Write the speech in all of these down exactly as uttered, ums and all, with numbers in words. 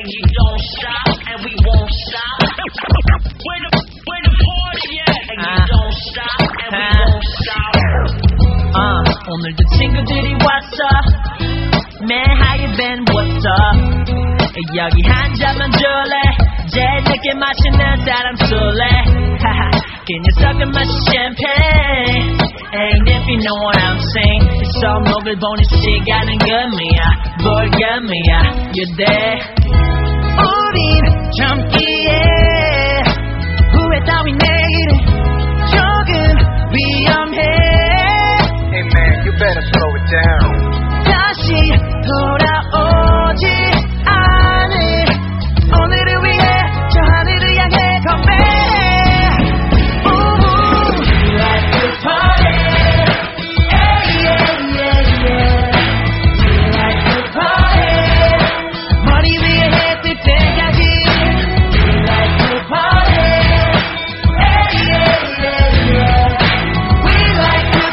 you don't stop, and we won't stop. Where the, where the party at? And you don't stop, and we won't stop. Uh, 오늘도 친구들이 왔어. Man, how you been? What's up? 여기 한 잔만 줄래? 제일 늦게 마시는 사람 술래? 하하, 그 녀석은 마시 champagne. Ain't if you know what I'm saying. 이 손목을 보니 시간은 금이야, 볼금이야. You there? 우린 젊기에 후회 따윈 내일은 조금 위험해. Hey man, you better slow it down. 다시 돌아오지 않을 오늘을 위해 저 하늘을 향해 건배해. Ooh, we like to party. Yeah, yeah, yeah, yeah. We like to party. 머리 위에 해 뜰 때까지. We like to party. Yeah, yeah, yeah, yeah. We like to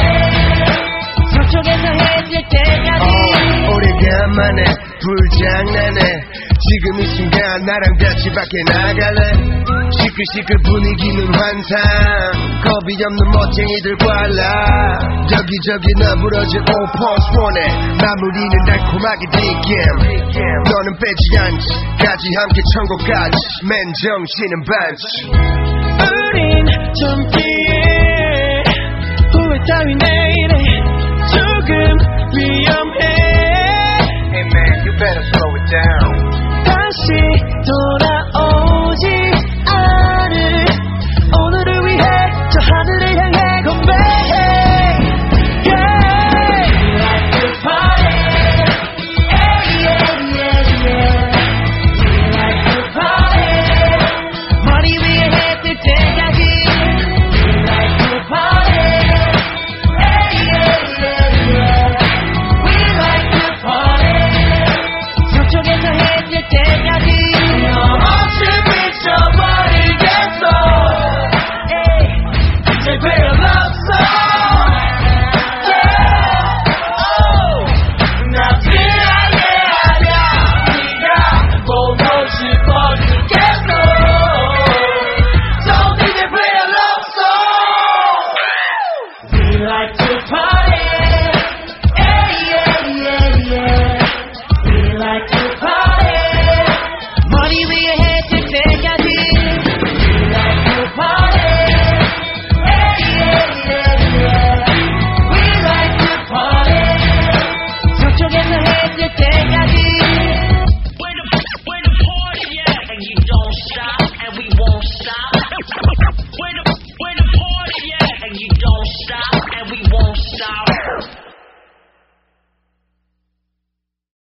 party. 서쪽에서 해 뜰 때까지. 어, 오래간만에 불장난해. 지금 이 순간 나랑 같이 밖에 나갈래. 시끌시끌 분위기는 환상. 겁이 없는 멋쟁이들 관라. 여기저기 너부러진 오퍼스 원해. 마무리는 달콤하게 뒷겜. 너는 빼지 않지. 같이 함께 천국까지. 맨 정신은 반지. 우린 젊기에 후회 따윈 내일에 조금 위험해. Hey man, you better slow it down. 다시 돌아오지 않을 오늘을 위해 저 하늘을 향해 건배해. Yeah, we like to party. Yeah, yeah, yeah, yeah. We like to party. 머리 위에 해 뜰 때까지. We like to party. Yeah, yeah, yeah, yeah. We like to party. 서쪽에서 해 뜰 때까지. 너 없이 미쳐버리겠어. Take a love song. Yeah. Oh. 나 피하게 하냐. 네가 보고 싶어 죽겠어. So we can play a love song. We like to party. Yeah, yeah, yeah, yeah. We like to party. 머리 위에 해 뜰 때까지. We like to party. Yeah, yeah, yeah, yeah. We like to party. 서쪽에서 해 뜰 때까지.